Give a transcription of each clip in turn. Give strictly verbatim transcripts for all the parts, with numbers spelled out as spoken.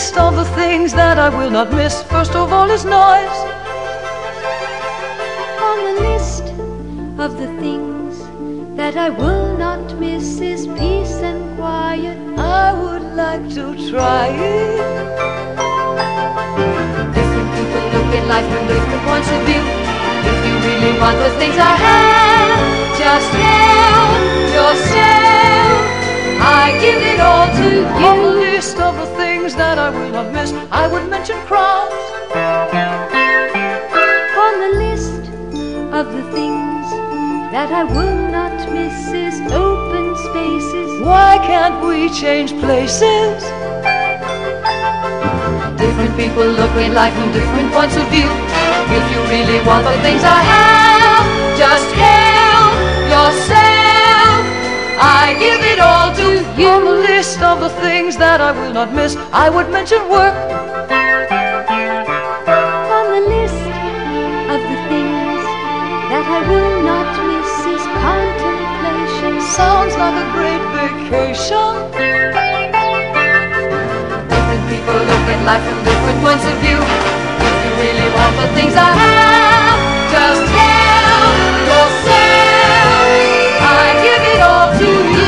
list of the things that I will not miss, first of all is noise. On the list of the things that I will not miss is peace and quiet. I would like to try it. Different people look at life from different points of view. If you really want the things I have, just help yourself. I give it all to you. On the list of the things that I will not miss, I would mention crowds. On the list of the things that I will not miss is open spaces. Why can't we change places? Different people look at life from different points of view. If you really want the things I have, just help yourself. I give it all to you. On the list of the things that I will not miss, I would mention work. On the list of the things that I will not miss is contemplation. Sounds like a great vacation. Different people look at life from different points of view. If you really want the things I have, just help yourself. I give it all to you.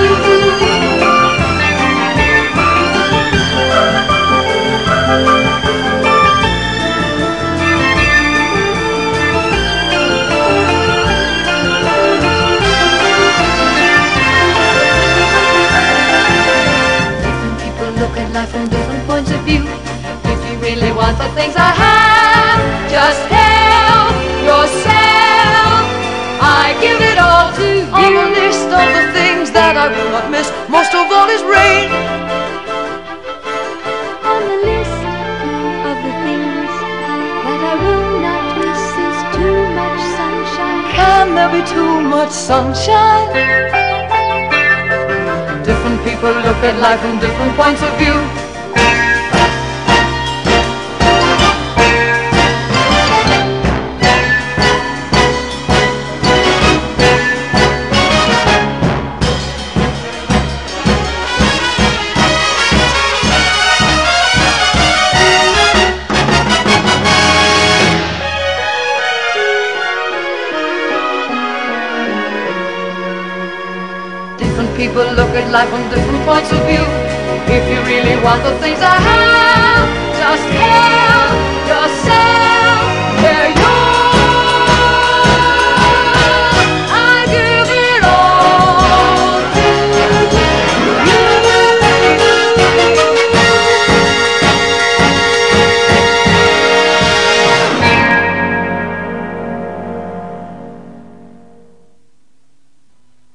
Different people look at life from different points of view. If you really want the things I have, just help yourself. I give it all to you. On the list of the things that I will not miss, most of all is rain. On the list of the things that I will not miss is too much sunshine. Can there be too much sunshine? Different people look at life from different points of view. People look at life from different points of view. If you really want the things I have, just help yourself.